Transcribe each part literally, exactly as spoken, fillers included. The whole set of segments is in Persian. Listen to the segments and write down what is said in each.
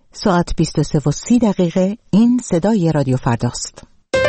ساعت بیست و سه و سی دقیقه. این صدای رادیو فرداست.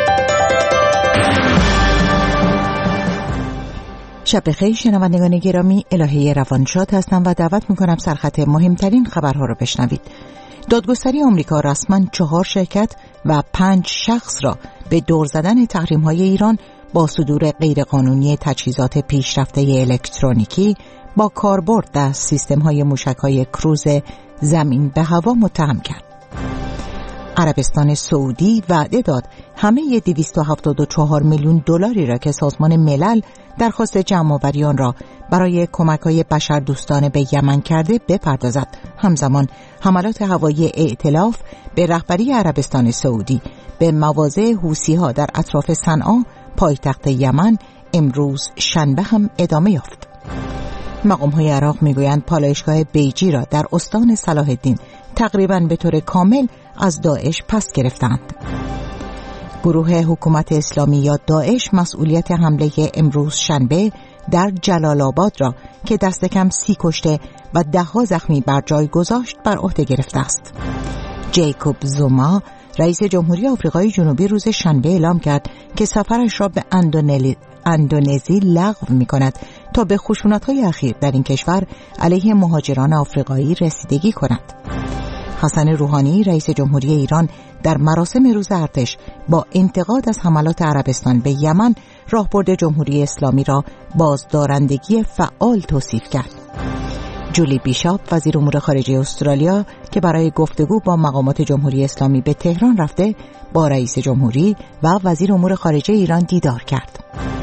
شب بخیر شنوندگان گرامی، الهه روانشاد هستم و دعوت میکنم سرخط مهمترین خبرها رو بشنوید. دادگستری آمریکا رسما چهار شرکت و پنج شخص را به دور زدن تحریم‌های ایران با صدور غیرقانونی تجهیزات پیشرفته الکترونیکی با کاربرد در سیستم‌های موشک‌های کروز زمین به هوا متهم کرد. عربستان سعودی وعده داد همه دویست و هفتاد و چهار میلیون دلاری را که سازمان ملل درخواست جمع‌آوری آن را برای کمک‌های بشردوستانه به یمن کرده بپردازد. همزمان حملات هوایی ائتلاف به رهبری عربستان سعودی به مواضع حوثی‌ها در اطراف صنعا پایتخت یمن امروز شنبه هم ادامه یافت. مقام‌های عراق می‌گویند پالایشگاه بیجی را در استان صلاح الدین تقریباً به طور کامل از داعش پس گرفتند. گروه حکومت اسلامی یا داعش مسئولیت حمله امروز شنبه در جلال آباد را که دست کم سی کشته و ده ها زخمی بر جای گذاشت بر عهده گرفته است. جیکوب زوما رئیس جمهوری آفریقای جنوبی روز شنبه اعلام کرد که سفرش را به اندونزی اندونزی لغو می کند تا به خشونت‌های اخیر در این کشور علیه مهاجران آفریقایی رسیدگی کند. حسن روحانی رئیس جمهوری ایران در مراسم روز ارتش با انتقاد از حملات عربستان به یمن راهبرد جمهوری اسلامی را بازدارندگی فعال توصیف کرد. جولی بیشاپ وزیر امور خارجه استرالیا که برای گفتگو با مقامات جمهوری اسلامی به تهران رفته با رئیس جمهوری و وزیر امور خارجه ایران دیدار کرد.